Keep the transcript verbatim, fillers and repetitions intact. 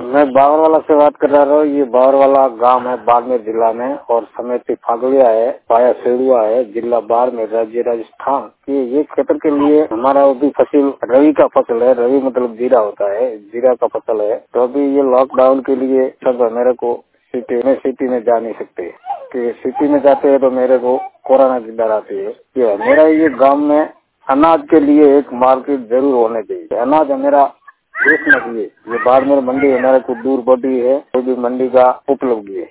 मैं बावरवाला से बात कर रहा हूँ। ये बावरवाला गांव है बाड़मेर जिला में और समेत फागड़िया है, पाया सेड़ुआ है, जिला बाड़मेर, राज्य राजस्थान। ये ये क्षेत्र के लिए हमारा भी फसल रवि का फसल है। रवि मतलब जीरा होता है, जीरा का फसल है। तो अभी ये लॉकडाउन के लिए सब मेरे को सिटी में सिटी में जा नहीं सकते कि सिटी में जाते हैं तो मेरे को कोरोना की डर आती है। ये मेरा ये गाँव में अनाज के लिए एक मार्केट जरूर होने चाहिए। अनाज मेरा देश में भी है। ये बाड़मेर मंडी हमारे को दूर बड़ी है, कोई भी मंडी का उपलब्ध है।